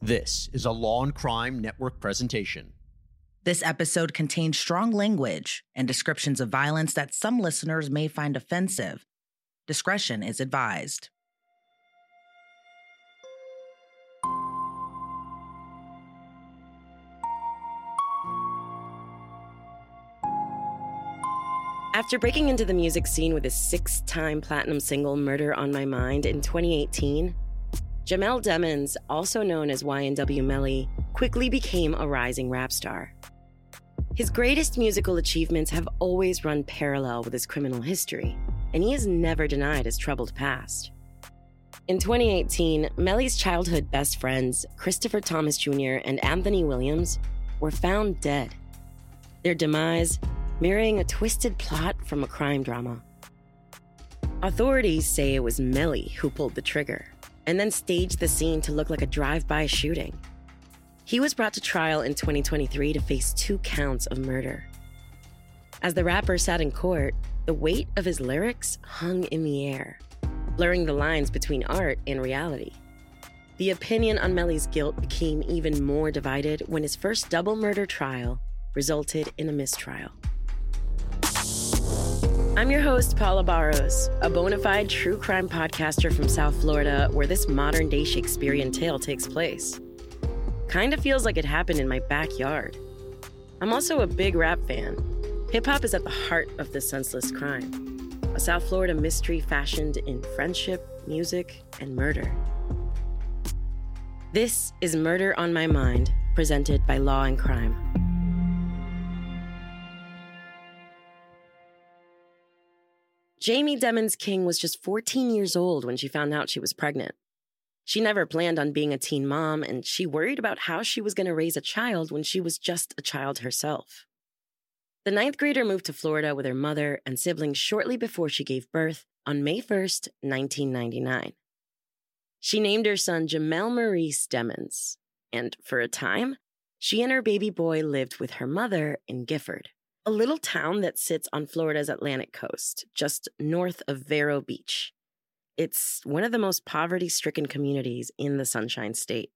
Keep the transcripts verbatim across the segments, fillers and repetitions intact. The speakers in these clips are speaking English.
This is a Law and Crime Network presentation. This episode contains strong language and descriptions of violence that some listeners may find offensive. Discretion is advised. After breaking into the music scene with his six-time platinum single, Murder on My Mind, in twenty eighteen, Jamel Demons, also known as Y N W Melly, quickly became a rising rap star. His greatest musical achievements have always run parallel with his criminal history, and he has never denied his troubled past. In twenty eighteen, Melly's childhood best friends, Christopher Thomas Junior and Anthony Williams, were found dead. Their demise mirroring a twisted plot from a crime drama. Authorities say it was Melly who pulled the trigger, and then staged the scene to look like a drive-by shooting. He was brought to trial in twenty twenty-three to face two counts of murder. As the rapper sat in court, the weight of his lyrics hung in the air, blurring the lines between art and reality. The opinion on Melly's guilt became even more divided when his first double murder trial resulted in a mistrial. I'm your host, Paula Barros, a bona fide true crime podcaster from South Florida, where this modern-day Shakespearean tale takes place. Kinda feels like it happened in my backyard. I'm also a big rap fan. Hip-hop is at the heart of this senseless crime, a South Florida mystery fashioned in friendship, music, and murder. This is Murder on My Mind, presented by Law and Crime. Jamie Demons King was just fourteen years old when she found out she was pregnant. She never planned on being a teen mom, and she worried about how she was going to raise a child when she was just a child herself. The ninth grader moved to Florida with her mother and siblings shortly before she gave birth on May first, nineteen ninety-nine. She named her son Jamel Maurice Demons, and for a time, she and her baby boy lived with her mother in Gifford, a little town that sits on Florida's Atlantic coast, just north of Vero Beach. It's one of the most poverty-stricken communities in the Sunshine State.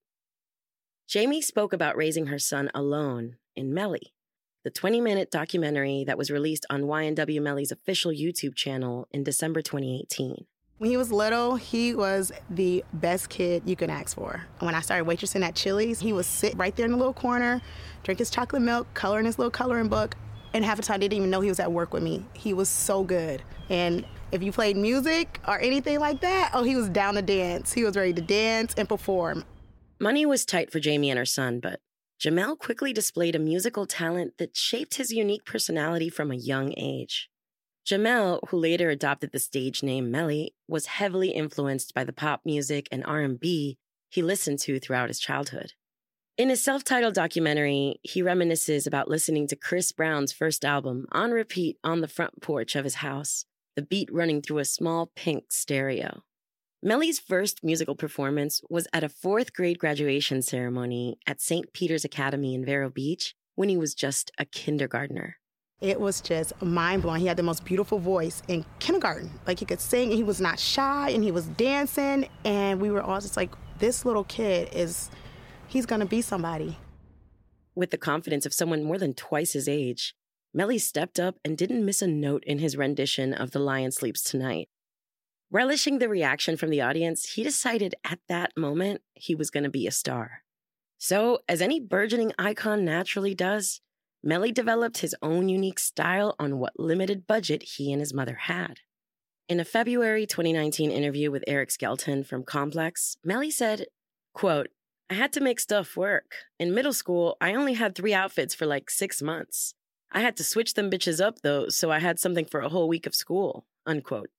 Jamie spoke about raising her son alone in Melly, the twenty-minute documentary that was released on Y N W Melly's official YouTube channel in December twenty eighteen. When he was little, he was the best kid you could ask for. When I started waitressing at Chili's, he would sit right there in the little corner, drink his chocolate milk, color in his little coloring book, and half the time I didn't even know he was at work with me. He was so good. And if you played music or anything like that, oh, he was down to dance. He was ready to dance and perform. Money was tight for Jamie and her son, but Jamel quickly displayed a musical talent that shaped his unique personality from a young age. Jamel, who later adopted the stage name Melly, was heavily influenced by the pop music and R and B he listened to throughout his childhood. In his self-titled documentary, he reminisces about listening to Chris Brown's first album on repeat on the front porch of his house, the beat running through a small pink stereo. Melly's first musical performance was at a fourth grade graduation ceremony at Saint Peter's Academy in Vero Beach when he was just a kindergartner. It was just mind-blowing. He had the most beautiful voice in kindergarten. Like, he could sing, and he was not shy, and he was dancing, and we were all just like, this little kid is... he's going to be somebody. With the confidence of someone more than twice his age, Melly stepped up and didn't miss a note in his rendition of The Lion Sleeps Tonight. Relishing the reaction from the audience, he decided at that moment he was going to be a star. So, as any burgeoning icon naturally does, Melly developed his own unique style on what limited budget he and his mother had. In a February twenty nineteen interview with Eric Skelton from Complex, Melly said, quote, "I had to make stuff work. In middle school, I only had three outfits for like six months. I had to switch them bitches up, though, so I had something for a whole week of school," unquote.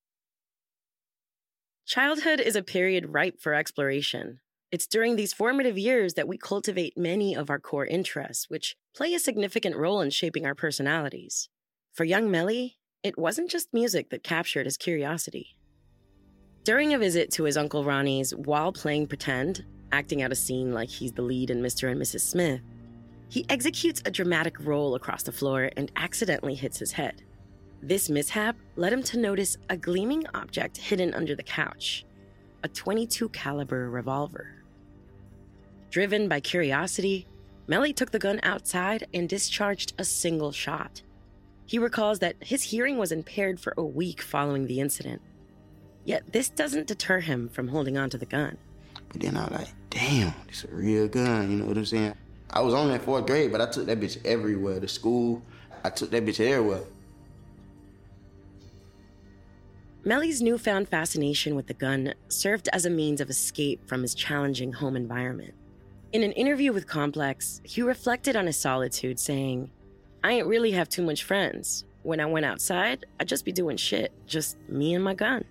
Childhood is a period ripe for exploration. It's during these formative years that we cultivate many of our core interests, which play a significant role in shaping our personalities. For young Melly, it wasn't just music that captured his curiosity. During a visit to his Uncle Ronnie's while playing pretend, acting out a scene like he's the lead in Mister and Missus Smith, he executes a dramatic roll across the floor and accidentally hits his head. This mishap led him to notice a gleaming object hidden under the couch, a twenty-two caliber revolver. Driven by curiosity, Melly took the gun outside and discharged a single shot. He recalls that his hearing was impaired for a week following the incident. Yet this doesn't deter him from holding on to the gun. But then I was like, damn, this is a real gun, you know what I'm saying? I was only in fourth grade, but I took that bitch everywhere. To school, I took that bitch everywhere. Melly's newfound fascination with the gun served as a means of escape from his challenging home environment. In an interview with Complex, he reflected on his solitude, saying, "I ain't really have too much friends. When I went outside, I'd just be doing shit, just me and my gun."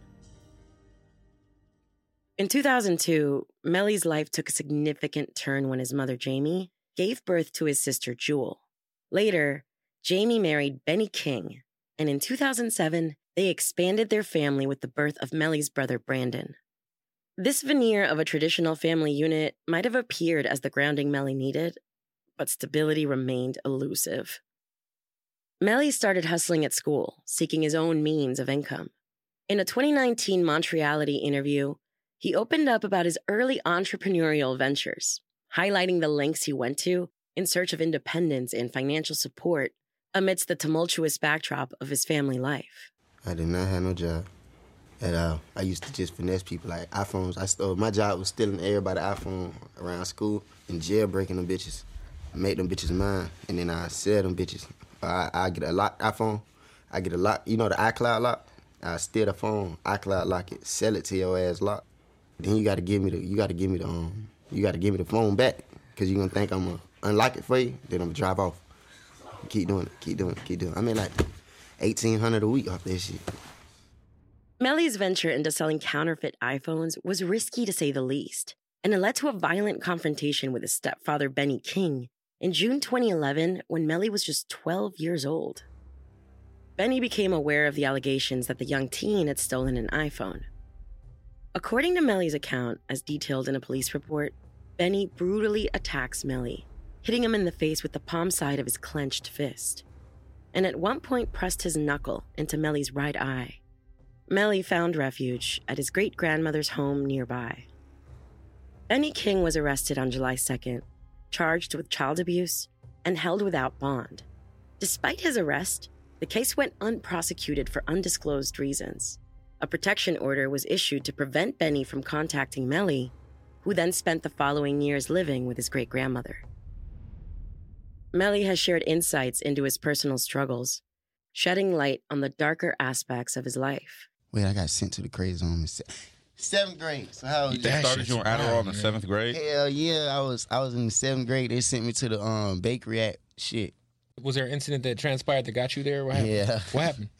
In two thousand two, Melly's life took a significant turn when his mother, Jamie, gave birth to his sister, Jewel. Later, Jamie married Benny King, and in two thousand seven, they expanded their family with the birth of Melly's brother, Brandon. This veneer of a traditional family unit might have appeared as the grounding Melly needed, but stability remained elusive. Melly started hustling at school, seeking his own means of income. In a twenty nineteen Montreality interview, he opened up about his early entrepreneurial ventures, highlighting the lengths he went to in search of independence and financial support amidst the tumultuous backdrop of his family life. I did not have no job at all. I used to just finesse people like iPhones. I stole, my job was stealing everybody's iPhone around school and jailbreaking them bitches. I make them bitches mine, and then I sell them bitches. I, I get a locked iPhone. I get a lock, you know the iCloud lock? I steal the phone, iCloud lock it, sell it to your ass lock. Then you gotta give me the, you gotta give me the, um, you gotta give me the phone back, cause you gonna think I'm gonna unlock it for you, then I'm gonna drive off. Keep doing it, keep doing it, keep doing it. I mean like eighteen hundred dollars a week off that shit. Melly's venture into selling counterfeit iPhones was risky to say the least, and it led to a violent confrontation with his stepfather, Benny King, in June twenty eleven when Melly was just twelve years old. Benny became aware of the allegations that the young teen had stolen an iPhone. According to Melly's account, as detailed in a police report, Benny brutally attacks Melly, hitting him in the face with the palm side of his clenched fist, and at one point pressed his knuckle into Melly's right eye. Melly found refuge at his great-grandmother's home nearby. Benny King was arrested on July second, charged with child abuse, and held without bond. Despite his arrest, the case went unprosecuted for undisclosed reasons. A protection order was issued to prevent Benny from contacting Melly, who then spent the following years living with his great-grandmother. Melly has shared insights into his personal struggles, shedding light on the darker aspects of his life. Wait, I got sent to the crazy zone in se- seventh grade. So how You just started you on Adderall in the seventh grade? Hell yeah, I was I was in the seventh grade. They sent me to the um bakery at shit. Was there an incident that transpired that got you there? What happened? Yeah. What happened?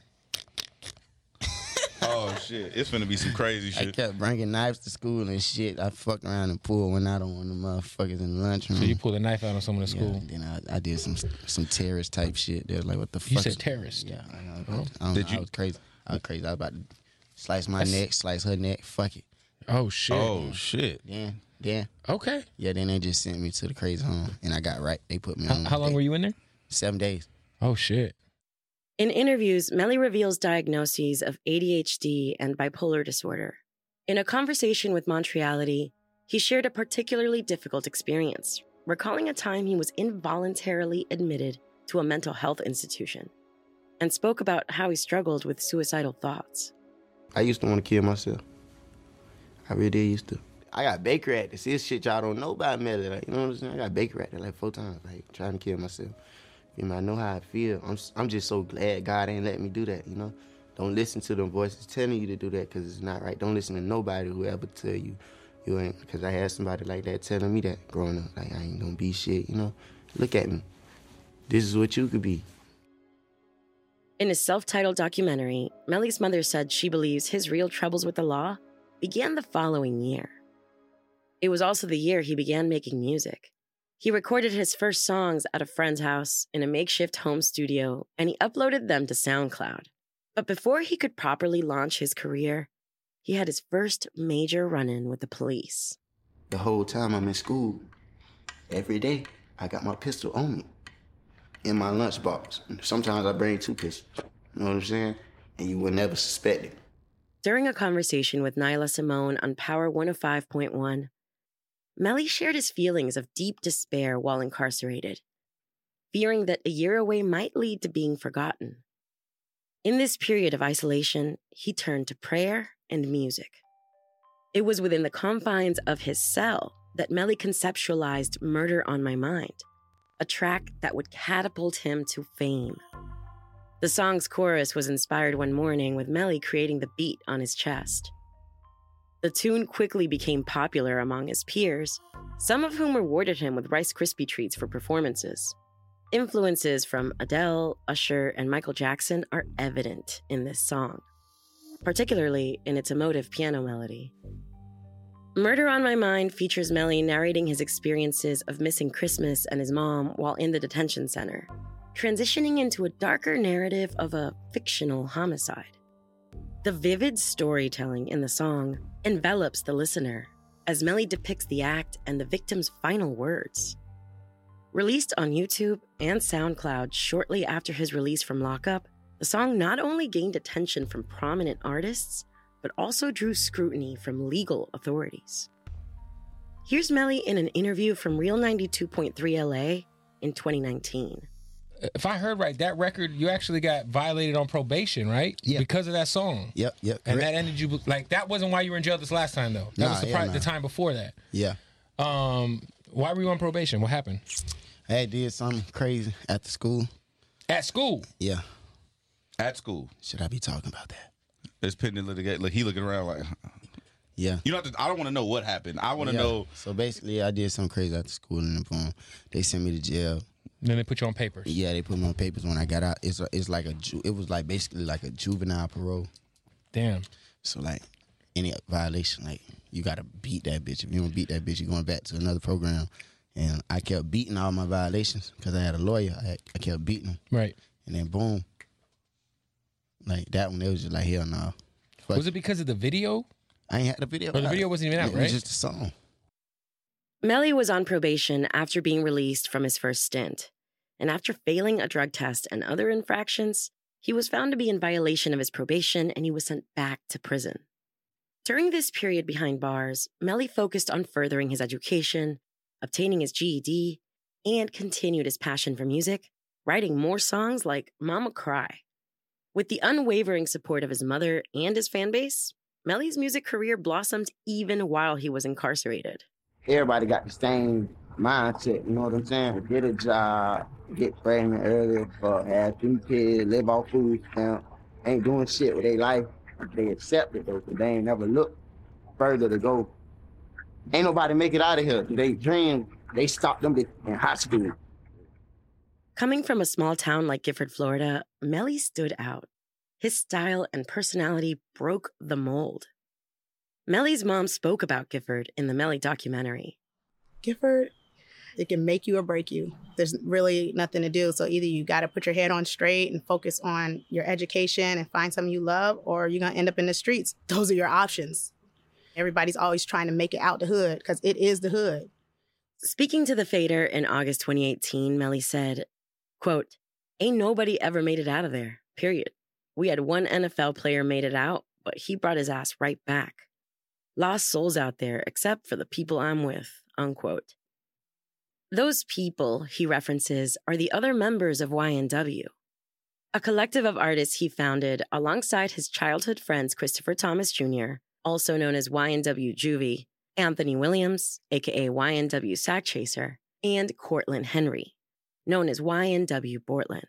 Oh, shit. It's finna be some crazy I shit. kept bringing knives to school and shit. I fucked around and pulled one out on one of the motherfuckers in the lunchroom. So you pulled a knife out on someone at Yeah, school? and then I, I did some some terrorist type shit. They was like, what the fuck? You said is- terrorist? Yeah. I, I, Oh. I, don't Did know, you- I was crazy. I was crazy. I was about to slice my That's- neck, slice her neck. Fuck it. Oh, shit. Oh, shit. Then, then, Okay. yeah, then they just sent me to the crazy home, and I got right. They put me How, on. how long were you in there? Seven days. Oh, shit. In interviews, Melly reveals diagnoses of A D H D and bipolar disorder. In a conversation with Montreality, he shared a particularly difficult experience, recalling a time he was involuntarily admitted to a mental health institution, and spoke about how he struggled with suicidal thoughts. I used to want to kill myself. I really did used to. I got Baker at this. This shit y'all don't know about Melly. Like, you know what I'm saying? I got Baker at it like four times, like trying to kill myself. You know, I know how I feel. I'm I'm just so glad God ain't let me do that, you know? Don't listen to them voices telling you to do that because it's not right. Don't listen to nobody who ever tell you you ain't, because I had somebody like that telling me that growing up, like I ain't gonna be shit, you know? Look at me. This is what you could be. In his self-titled documentary, Melly's mother said she believes his real troubles with the law began the following year. It was also the year he began making music. He recorded his first songs at a friend's house in a makeshift home studio, and he uploaded them to SoundCloud. But before he could properly launch his career, he had his first major run-in with the police. The whole time I'm in school, every day, I got my pistol on me in my lunchbox. Sometimes I bring two pistols, you know what I'm saying? And you would never suspect it. During a conversation with Nyla Simone on Power one oh five point one, Melly shared his feelings of deep despair while incarcerated, fearing that a year away might lead to being forgotten. In this period of isolation, he turned to prayer and music. It was within the confines of his cell that Melly conceptualized Murder on My Mind, a track that would catapult him to fame. The song's chorus was inspired one morning with Melly creating the beat on his chest. The tune quickly became popular among his peers, some of whom rewarded him with Rice Krispie treats for performances. Influences from Adele, Usher, and Michael Jackson are evident in this song, particularly in its emotive piano melody. Murder on My Mind features Melly narrating his experiences of missing Christmas and his mom while in the detention center, transitioning into a darker narrative of a fictional homicide. The vivid storytelling in the song envelops the listener as Melly depicts the act and the victim's final words. Released on YouTube and SoundCloud shortly after his release from lockup, the song not only gained attention from prominent artists, but also drew scrutiny from legal authorities. Here's Melly in an interview from Real ninety-two point three L A in twenty nineteen. If I heard right, that record, you actually got violated on probation, right? Yeah. Because of that song. Yep, yep. And correct. that ended you, like, that wasn't why you were in jail this last time, though. That Nah, was the, yeah, pri- nah. the time before that. Yeah. Um, why were you on probation? What happened? I had did something crazy at the school. At school? Yeah. At school. Should I be talking about that? It's pending litigation. Like, he looking around like, Yeah. you know, I don't want to know what happened. I want to Yeah. know. So basically, I did something crazy at the school, and boom, they sent me to jail. Then they put you on papers. Yeah, they put me on papers when I got out. It's a, it's like a ju- it was like basically like a juvenile parole. Damn. So like any violation, like you gotta beat that bitch. If you don't beat that bitch, you're going back to another program. And I kept beating all my violations because I had a lawyer. I, had, I kept beating them. Right. And then boom, like that one, it was just like hell no. Fuck. Was it because of the video? I ain't had the video. Or the out. video wasn't even out, it right? was just a song. Melly was on probation after being released from his first stint. And after failing a drug test and other infractions, he was found to be in violation of his probation and he was sent back to prison. During this period behind bars, Melly focused on furthering his education, obtaining his G E D, and continued his passion for music, writing more songs like Mama Cry. With the unwavering support of his mother and his fan base, Melly's music career blossomed even while he was incarcerated. Everybody got the same mindset, you know what I'm saying? Get a job, get pregnant early, or have two kids, live off food stamp, ain't doing shit with their life. They accept it though, but they ain't never look further to go. Ain't nobody make it out of here. They dream, they stopped them in high school. Coming from a small town like Gifford, Florida, Melly stood out. His style and personality broke the mold. Melly's mom spoke about Gifford in the Melly documentary. Gifford, it can make you or break you. There's really nothing to do. So either you got to put your head on straight and focus on your education and find something you love, or you're going to end up in the streets. Those are your options. Everybody's always trying to make it out the hood because it is the hood. Speaking to The Fader in August twenty eighteen, Melly said, quote, "Ain't nobody ever made it out of there, period. We had one N F L player made it out, but he brought his ass right back. Lost souls out there, except for the people I'm with," unquote. Those people he references are the other members of Y N W, a collective of artists he founded alongside his childhood friends Christopher Thomas Junior, also known as Y N W Juvie, Anthony Williams, aka Y N W Sack Chaser, and Cortland Henry, known as Y N W Bortland.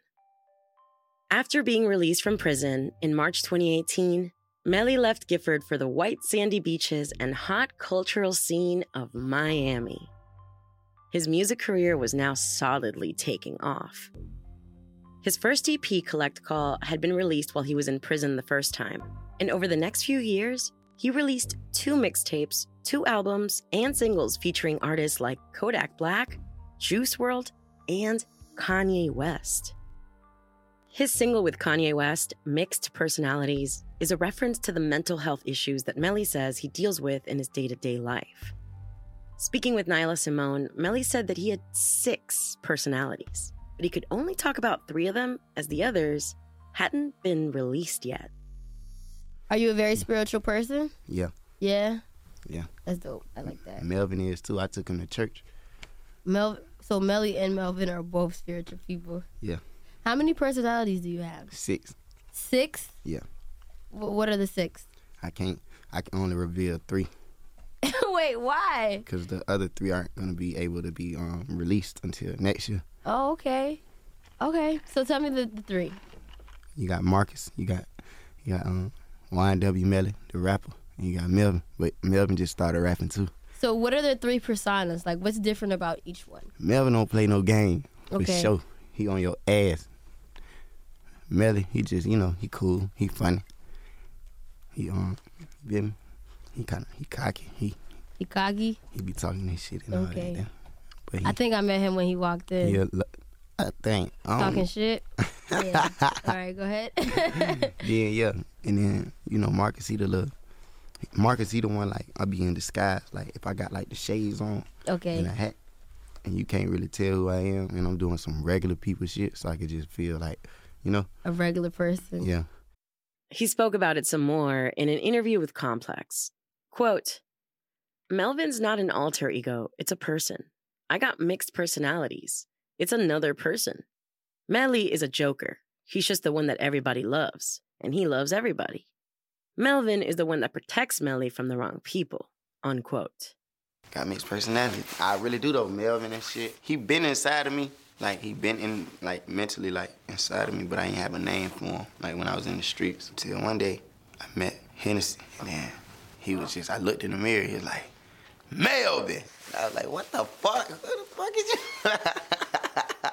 After being released from prison in March twenty eighteen, Melly left Gifford for the white sandy beaches and hot cultural scene of Miami. His music career was now solidly taking off. His first E P, Collect Call, had been released while he was in prison the first time, and over the next few years, he released two mixtapes, two albums, and singles featuring artists like Kodak Black, Juice world, and Kanye West. His single with Kanye West, Mixed Personalities, is a reference to the mental health issues that Melly says he deals with in his day-to-day life. Speaking with Nyla Simone, Melly said that he had six personalities, but he could only talk about three of them as the others hadn't been released yet. Are you a very spiritual person? Yeah. Yeah? Yeah. That's dope. I like that. Melvin is too. I took him to church. Mel. So Melly and Melvin are both spiritual people. Yeah. How many personalities do you have? Six. Six? Yeah. W- what are the six? I can't. I can only reveal three. Wait, why? Because the other three aren't going to be able to be um, released until next year. Oh, okay. Okay. So tell me the, the three. You got Marcus. You got you got um, Y N W Melly, the rapper. And you got Melvin. But Melvin just started rapping too. So what are the three personas? Like, what's different about each one? Melvin don't play no game. Okay. For sure. He on your ass. Melly, he just, you know, he cool. He funny. He, um, feel me? He kind of, he cocky. He He cocky? He be talking this shit and Okay. all that. But he, I think I met him when he walked in. Yeah, I think. I don't Talking know. shit? Yeah. All right, go ahead. Yeah, yeah. And then, you know, Marcus, he the little, Marcus, he the one, like, I be in disguise. Like, if I got, like, the shades on Okay. and a hat, and you can't really tell who I am, and I'm doing some regular people shit, so I could just feel like, you know? A regular person. Yeah. He spoke about it some more in an interview with Complex. Quote, Melvin's not an alter ego, it's a person. I got mixed personalities. It's another person. Melly is a joker. He's just the one that everybody loves, and he loves everybody. Melvin is the one that protects Melly from the wrong people, unquote. Got mixed personality. I really do though, Melvin and shit. He been inside of me. Like, he been in, like, mentally, like, inside of me, but I ain't have a name for him, like, when I was in the streets. Until one day, I met Hennessy, and then he was just, I looked in the mirror, he was like, Melvin! I was like, what the fuck? Who the fuck is you?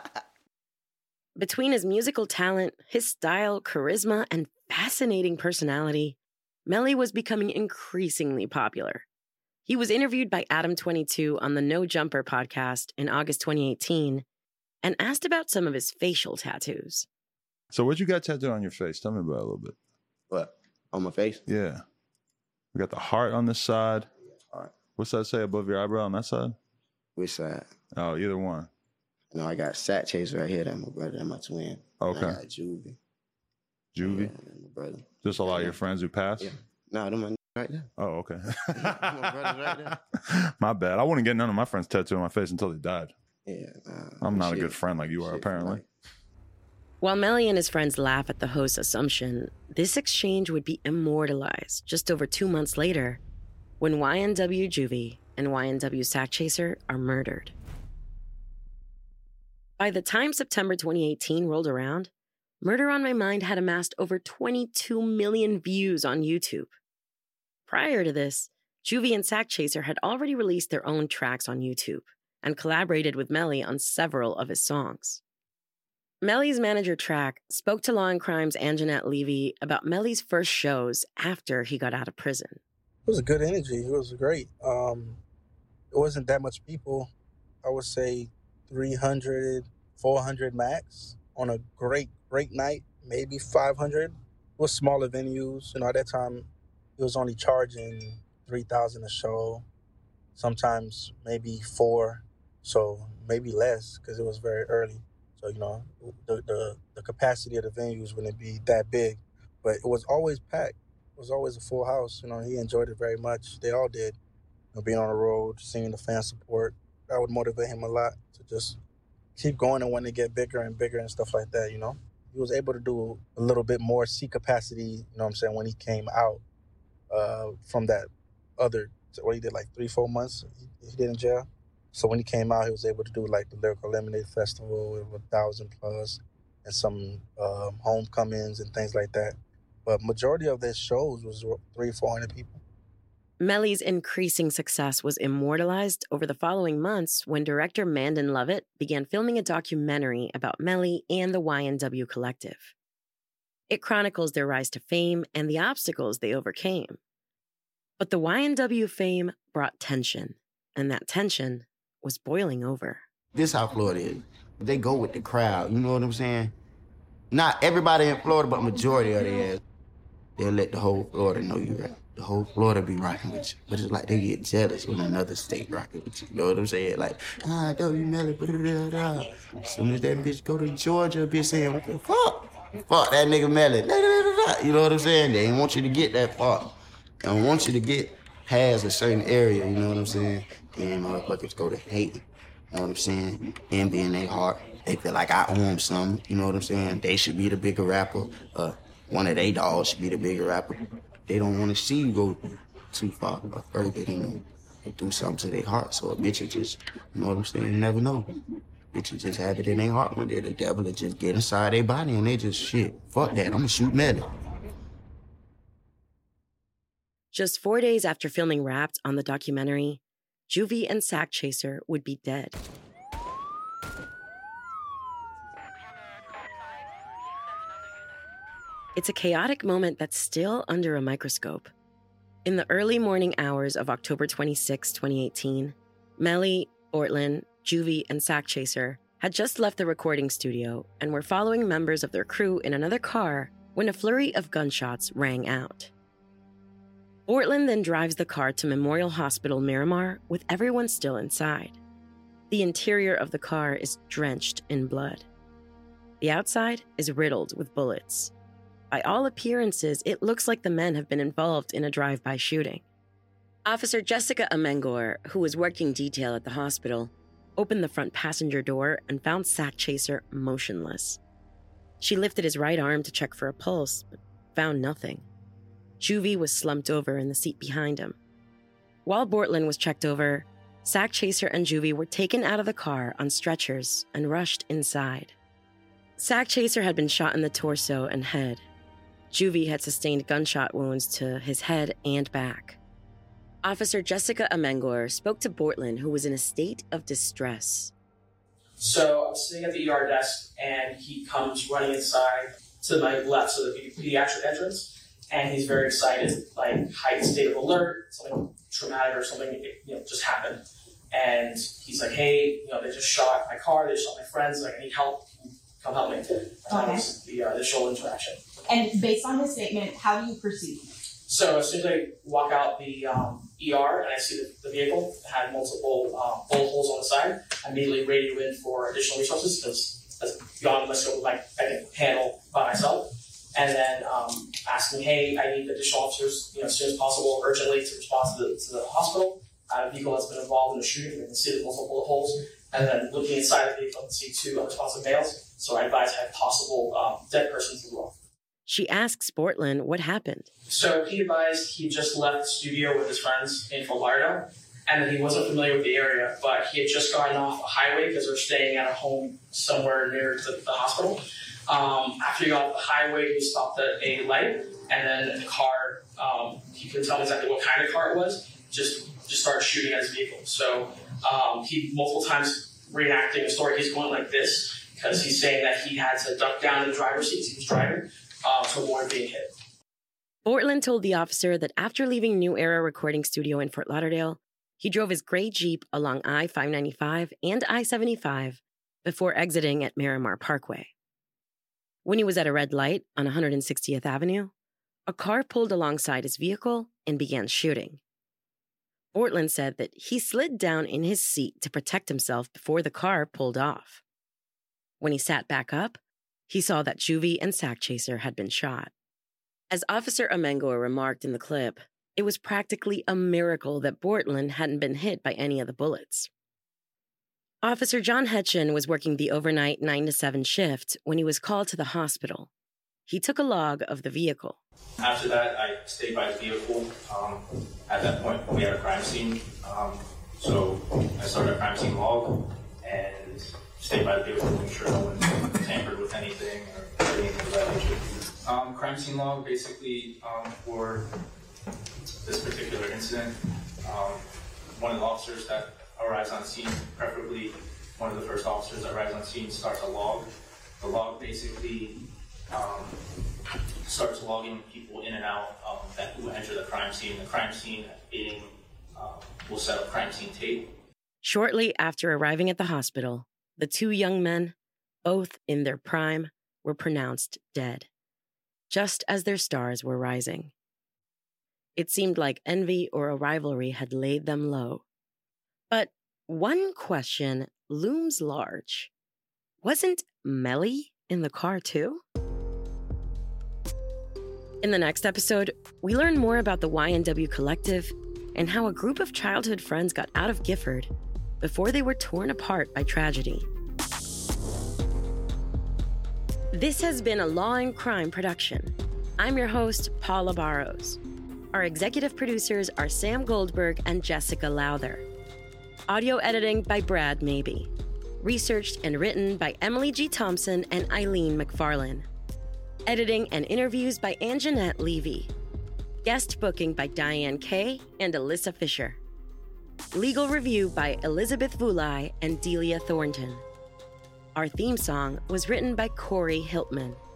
Between his musical talent, his style, charisma, and fascinating personality, Melly was becoming increasingly popular. He was interviewed by Adam twenty-two on the No Jumper podcast in August twenty eighteen and asked about some of his facial tattoos. So what you got tattooed on your face? Tell me about it a little bit. What? On my face? Yeah. We got the heart on this side. All right. What's that say above your eyebrow on that side? Which side? Oh, either one. No, I got Sat Chaser right here. That's my brother. That's my twin. Okay. And I got Juvie. Juvie? Yeah, that's my brother. Just a lot of your friends who passed? Yeah. No, them my right there. Oh, okay. My brother's right there. My bad. I wouldn't get none of my friends tattooed on my face until they died. Yeah. Nah, I'm not shit. a good friend like you are, Shit, apparently. like- While Melly and his friends laugh at the host's assumption, this exchange would be immortalized just over two months later when Y N W Juvie and Y N W Sack Chaser are murdered. By the time September twenty eighteen rolled around, Murder on My Mind had amassed over twenty-two million views on YouTube. Prior to this, Juvie and Sack Chaser had already released their own tracks on YouTube and collaborated with Melly on several of his songs. Melly's manager, Track, spoke to Law and Crime's Anjanette Levy about Melly's first shows after he got out of prison. It was a good energy. It was great. Um, it wasn't that much people. I would say three hundred, four hundred max on a great, great night, maybe five hundred. It was smaller venues. You know, at that time, it was only charging three thousand dollars a show, sometimes maybe four, so maybe less because it was very early. So, you know, the, the, the capacity of the venues wouldn't be that big, but it was always packed. It was always a full house. You know, he enjoyed it very much. They all did. You know, being on the road, seeing the fan support, that would motivate him a lot to just keep going and want to get bigger and bigger and stuff like that, you know. He was able to do a little bit more C capacity, you know what I'm saying, when he came out uh, from that other, what he did like three, four months he, he did in jail. So when he came out, he was able to do like the Lyrical Lemonade Festival with a thousand plus and some um, homecomings and things like that. But majority of their shows was three, four hundred people. Melly's increasing success was immortalized over the following months when director Mandon Lovett began filming a documentary about Melly and the Y N W Collective. It chronicles their rise to fame and the obstacles they overcame. But the Y N W fame brought tension, and that tension was boiling over. This how Florida is. They go with the crowd, you know what I'm saying? Not everybody in Florida, but majority of the ass. They'll let the whole Florida know you right. The whole Florida be rocking with you. But it's like they get jealous when another state rocking with you. You know what I'm saying? Like, ah, W Melly, blah, blah, blah. As soon as that bitch go to Georgia, bitch saying, what the fuck? Fuck that nigga Melly. You know what I'm saying? They ain't want you to get that far. They don't want you to get has a certain area, you know what I'm saying? Then motherfuckers go to hate, you know what I'm saying? Envy in their heart. They feel like I own something, you know what I'm saying? They should be the bigger rapper. Uh, one of their dogs should be the bigger rapper. They don't want to see you go too far or further, you know, and do something to their heart. So a bitch will just, you know what I'm saying? You never know. Bitches just have it in their heart one day. The devil will just get inside their body and they just, shit, fuck that, I'm gonna shoot Melly. Just four days after filming Wrapped on the documentary, Juvie and Sack Chaser would be dead. It's a chaotic moment that's still under a microscope. In the early morning hours of October twenty-sixth, twenty eighteen, Melly, Ortlin, Juvie, and Sack Chaser had just left the recording studio and were following members of their crew in another car when a flurry of gunshots rang out. Ortlin then drives the car to Memorial Hospital Miramar with everyone still inside. The interior of the car is drenched in blood. The outside is riddled with bullets. By all appearances, it looks like the men have been involved in a drive-by shooting. Officer Jessica Amengor, who was working detail at the hospital, opened the front passenger door and found Sack Chaser motionless. She lifted his right arm to check for a pulse, but found nothing. Juvie was slumped over in the seat behind him. While Bortlin was checked over, Sack Chaser and Juvie were taken out of the car on stretchers and rushed inside. Sack Chaser had been shot in the torso and head. Juvie had sustained gunshot wounds to his head and back. Officer Jessica Amengor spoke to Bortlin, who was in a state of distress. So I'm sitting at the E R desk, and he comes running inside to my left, so the pediatric entrance, and he's very excited, like heightened state of alert, something traumatic or something, you know, just happened. And he's like, hey, you know, they just shot my car, they just shot my friends, like, I need help, come help me. That was the uh, initial interaction. And based on his statement, how do you proceed? So as soon as I walk out the um, E R and I see the, the vehicle had multiple um, bullet holes on the side, I immediately radio in for additional resources because that's beyond my scope of like I can handle by myself. And then um, asking, hey, I need additional officers, you know, as soon as possible, urgently to respond to the, to the hospital. I have a vehicle that's been involved in the shooting. We can see the multiple bullet holes. And then looking inside the vehicle and see two unresponsive males. So I advise I have possible um, dead persons as well. She asks Bortlin what happened. So he advised he just left the studio with his friends in Fort Lauderdale, and that he wasn't familiar with the area, but he had just gotten off a highway because they're staying at a home somewhere near the, the hospital. Um, after he got off the highway, he stopped at a light, and then the car, um, he couldn't tell me exactly what kind of car it was, just just started shooting at his vehicle. So um, he multiple times reenacting a story. He's going like this because he's saying that he had to duck down in the driver's seat as he was driving. Uh, to avoid being hit. Bortlin told the officer that after leaving New Era Recording Studio in Fort Lauderdale, he drove his gray Jeep along I five ninety-five and I seventy-five before exiting at Miramar Parkway. When he was at a red light on one hundred sixtieth Avenue, a car pulled alongside his vehicle and began shooting. Bortlin said that he slid down in his seat to protect himself before the car pulled off. When he sat back up, he saw that Juvie and Sack Chaser had been shot. As Officer Amengor remarked in the clip, it was practically a miracle that Bortlin hadn't been hit by any of the bullets. Officer John Hetchin was working the overnight nine to seven shift when he was called to the hospital. He took a log of the vehicle. After that, I stayed by the vehicle. Um, at that point, we had a crime scene. Um, so I started a crime scene log and stayed by the vehicle to make sure no one tampered with anything or anything of that nature. Um, crime scene log, basically, um, for this particular incident, um, one of the officers that arrives on scene, preferably one of the first officers that arrives on scene, starts a log. The log basically um, starts logging people in and out um, that who enter the crime scene. The crime scene being, uh, will set up crime scene tape. Shortly after arriving at the hospital, the two young men, both in their prime, were pronounced dead, just as their stars were rising. It seemed like envy or a rivalry had laid them low. But one question looms large. Wasn't Melly in the car too? In the next episode, we learn more about the Y N W Collective and how a group of childhood friends got out of Gifford before they were torn apart by tragedy. This has been a Law and Crime production. I'm your host, Paula Barrows. Our executive producers are Sam Goldberg and Jessica Lowther. Audio editing by Brad Mabey. Researched and written by Emily G. Thompson and Eileen McFarlane. Editing and interviews by Anjanette Levy. Guest booking by Diane Kay and Alyssa Fisher. Legal review by Elizabeth Vulai and Delia Thornton. Our theme song was written by Corey Hiltman.